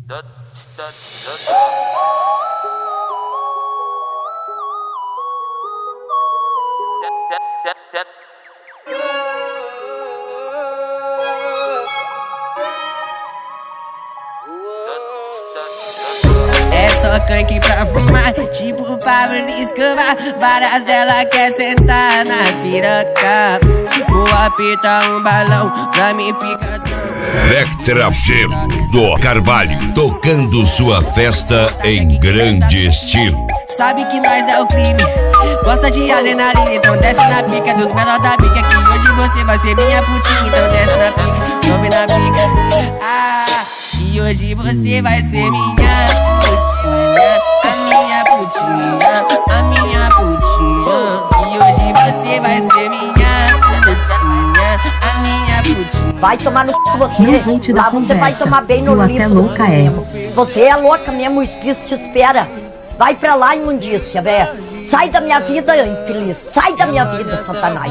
É só canque pra fumar, tipo Pablo Escobar. Várias delas quer sentar na piroca. Vou apertar um balão pra me picar tranquilo. Vectra Gelo do Carvalho, tocando sua festa em grande estilo. Sabe que nós é o crime, gosta de adrenalina, então desce na pica dos menores da bica. Que hoje você vai ser minha putinha, então desce na pica, sobe na pica. Ah, que hoje você vai ser minha putinha, a minha putinha, a minha putinha. Que hoje você vai ser minha putinha, a minha putinha. Vai tomar no c... você, lá você vai tomar bem no livro mesmo. Você é louca mesmo, o espírito te espera. Vai pra lá, imundícia, velho. Sai da minha vida, infeliz. Sai da minha vida, Satanás.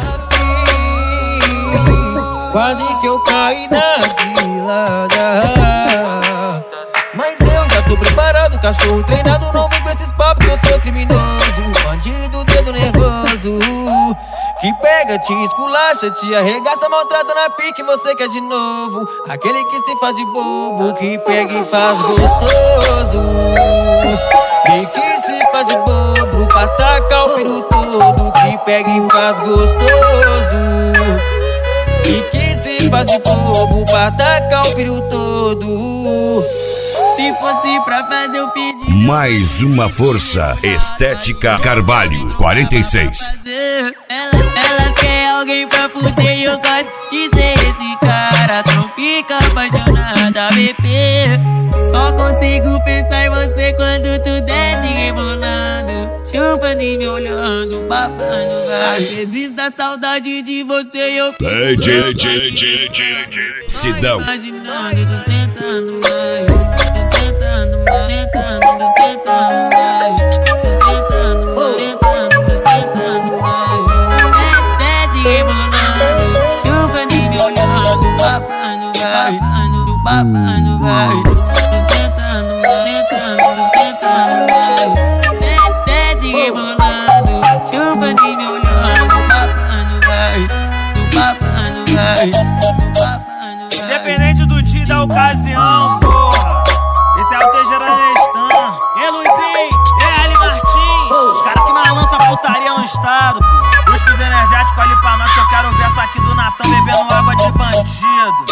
Quase que eu caí na cilada, mas eu já tô preparado, cachorro treinado. Não vem com esses papos que eu sou criminoso, bandido, dedo nervoso, que pega, te esculacha, te arregaça, maltrata na pique. Você quer de novo, aquele que se faz de bobo, que pega e faz gostoso, e que se faz de bobo pra tacar o peru todo, que pega e faz gostoso, e que se faz de bobo pra tacar o peru todo. Se fosse pra fazer o pedido, Mais uma força, Estética Carvalho 46. Ela quer alguém pra fuder e eu gosto de ser esse cara. Não fica apaixonada, bebê. Só consigo pensar em você quando tu desce rebolando, chupando e me olhando, babando. Às vezes dá saudade de você e eu fico Sidão. imaginando, tu sentando mais, tu sentando mais, sentando, tu sentando mais, tu sentando mais, sentando, tu sentando mais. Desce rebolando, chupando e me olhando, babando, vai, babando, vai. Chupando e me olhando, babando, vai, do babando, vai, do babando, vai. Independente do dia e da ocasião, porra. Esse é o Teixeira Nestan. E Luizinho, e Ali Martins. Os caras que mais lançam putaria no estado, pô. Busca os energéticos ali pra nós, que eu quero ver essa aqui do Natão bebendo água de bandido.